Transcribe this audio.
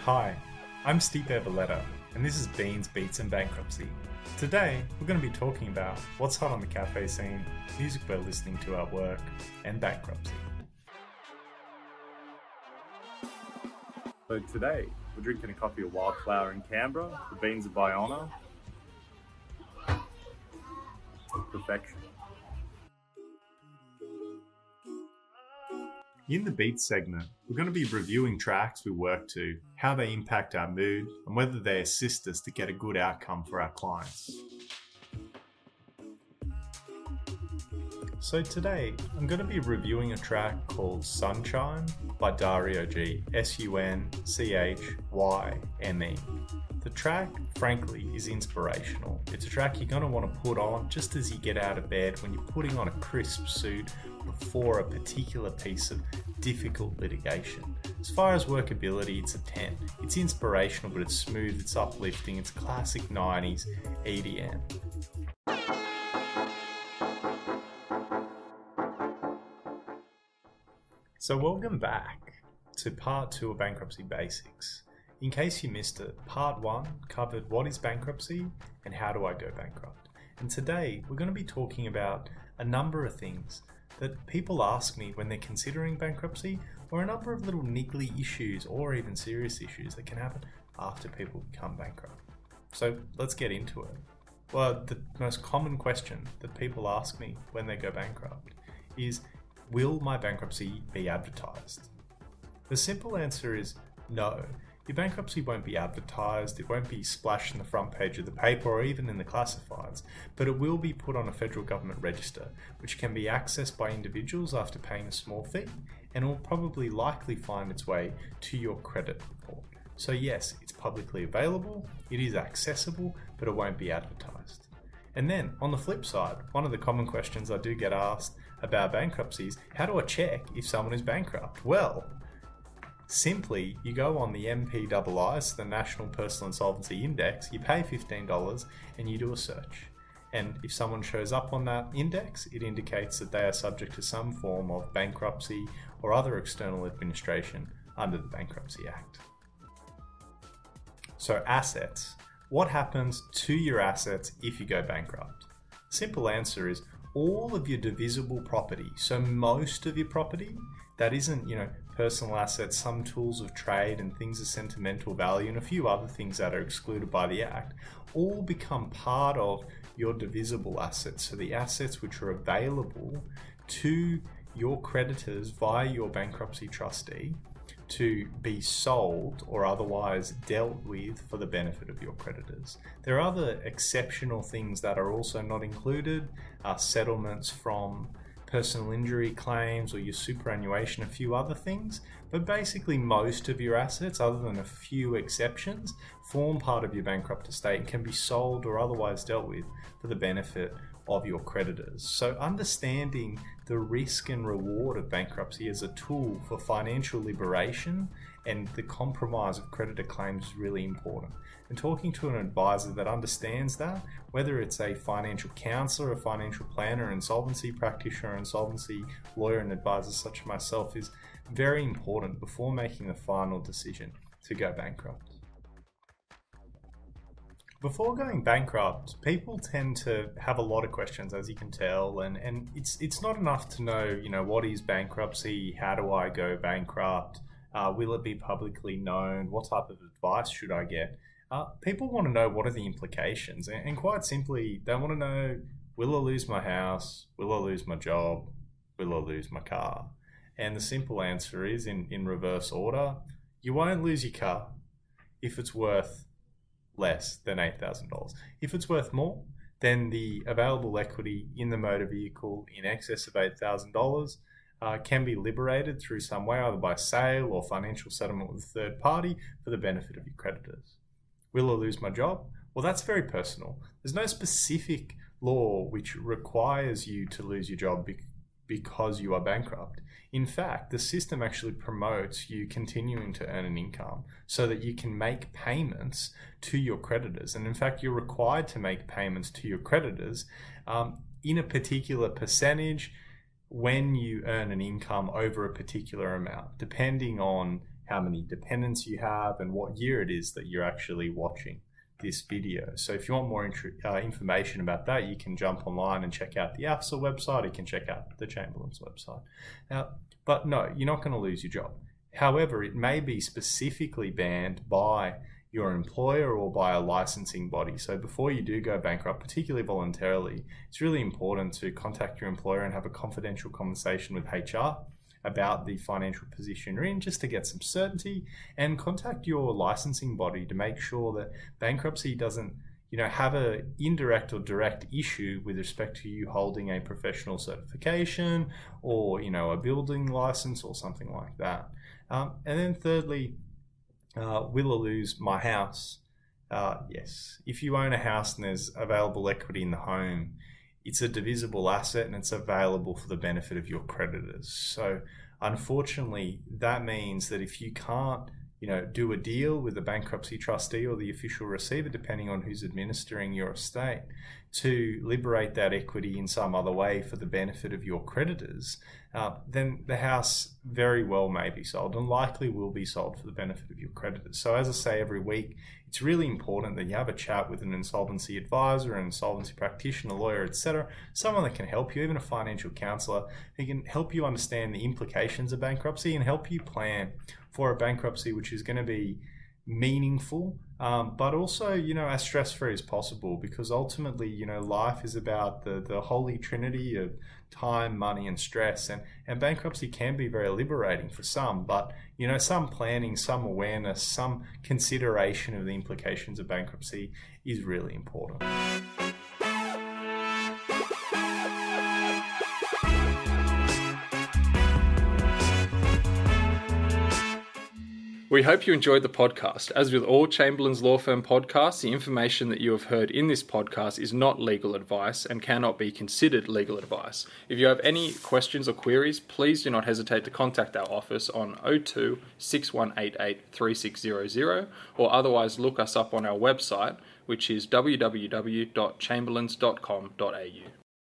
Hi, I'm Steve Eveletta, and this is Beans, Beats and Bankruptcy. Today, we're going to be talking about what's hot on the cafe scene, music we're listening to at work, and bankruptcy. So today, we're drinking a copy of Wildflower in Canberra. The beans are by honour. Perfection. In the Beats segment, we're going to be reviewing tracks we work to, how they impact our mood, and whether they assist us to get a good outcome for our clients. So today, I'm going to be reviewing a track called Sunshine by Dario G, Sunchhyme. The track, frankly, is inspirational. It's a track you're going to want to put on just as you get out of bed when you're putting on a crisp suit before a particular piece of difficult litigation. As far as workability, it's a 10. It's inspirational, but it's smooth, it's uplifting, it's classic 90s EDM. So welcome back to part 2 of Bankruptcy Basics. In case you missed it, part 1 covered what is bankruptcy and how do I go bankrupt. And today we're going to be talking about a number of things that people ask me when they're considering bankruptcy, or a number of little niggly issues or even serious issues that can happen after people become bankrupt. So let's get into it. Well, the most common question that people ask me when they go bankrupt is, will my bankruptcy be advertised? The simple answer is no. Your bankruptcy won't be advertised, it won't be splashed in the front page of the paper or even in the classifieds, but it will be put on a federal government register, which can be accessed by individuals after paying a small fee, and will probably likely find its way to your credit report. So yes, it's publicly available, it is accessible, but it won't be advertised. And then, on the flip side, one of the common questions I do get asked about bankruptcy is, how do I check if someone is bankrupt? Well, simply, you go on the NPII, so the National Personal Insolvency Index, you pay $15 and you do a search. And if someone shows up on that index, it indicates that they are subject to some form of bankruptcy or other external administration under the Bankruptcy Act. So assets. What happens to your assets if you go bankrupt? Simple answer is all of your divisible property. So most of your property that isn't, personal assets, some tools of trade and things of sentimental value and a few other things that are excluded by the Act, all become part of your divisible assets. So the assets which are available to your creditors via your bankruptcy trustee to be sold or otherwise dealt with for the benefit of your creditors. There are other exceptional things that are also not included, settlements from personal injury claims or your superannuation, a few other things, but basically most of your assets, other than a few exceptions, form part of your bankrupt estate and can be sold or otherwise dealt with for the benefit of your creditors. So understanding the risk and reward of bankruptcy as a tool for financial liberation and the compromise of creditor claims is really important. And talking to an advisor that understands that, whether it's a financial counselor, a financial planner, insolvency practitioner, insolvency lawyer and advisor such as myself, is very important before making the final decision to go bankrupt. Before going bankrupt, people tend to have a lot of questions, as you can tell, and it's not enough to know, what is bankruptcy, how do I go bankrupt, will it be publicly known, what type of advice should I get? People want to know what are the implications, and quite simply, they want to know, will I lose my house, will I lose my job, will I lose my car? And the simple answer is, in reverse order, you won't lose your car if it's worth less than $8,000. If it's worth more, then the available equity in the motor vehicle in excess of $8,000 can be liberated through some way, either by sale or financial settlement with a third party for the benefit of your creditors. Will I lose my job? Well, that's very personal. There's no specific law which requires you to lose your job because you are bankrupt. In fact, the system actually promotes you continuing to earn an income so that you can make payments to your creditors. And in fact, you're required to make payments to your creditors in a particular percentage when you earn an income over a particular amount, depending on how many dependents you have, and what year it is that you're actually watching this video. So if you want more information about that, you can jump online and check out the AFSA website. You can check out the Chamberlain's website. Now, but no, you're not going to lose your job. However, it may be specifically banned by your employer or by a licensing body. So before you do go bankrupt, particularly voluntarily, it's really important to contact your employer and have a confidential conversation with HR about the financial position you're in, just to get some certainty, and contact your licensing body to make sure that bankruptcy doesn't have a indirect or direct issue with respect to you holding a professional certification or a building license or something like that. And then thirdly, will I lose my house? Yes. If you own a house and there's available equity in the home, it's a divisible asset and it's available for the benefit of your creditors. So unfortunately, that means that if you can't do a deal with the bankruptcy trustee or the official receiver, depending on who's administering your estate, to liberate that equity in some other way for the benefit of your creditors, then the house very well may be sold and likely will be sold for the benefit of your creditors. So as I say every week, it's really important that you have a chat with an insolvency advisor, an insolvency practitioner, lawyer, etc., someone that can help you, even a financial counselor who can help you understand the implications of bankruptcy and help you plan for a bankruptcy which is going to be meaningful, but also, as stress-free as possible, because ultimately, life is about the holy trinity of time, money, and stress, and bankruptcy can be very liberating for some, but, some planning, some awareness, some consideration of the implications of bankruptcy is really important. We hope you enjoyed the podcast. As with all Chamberlain's Law Firm podcasts, the information that you have heard in this podcast is not legal advice and cannot be considered legal advice. If you have any questions or queries, please do not hesitate to contact our office on 02 6188 3600 or otherwise look us up on our website, which is www.chamberlains.com.au.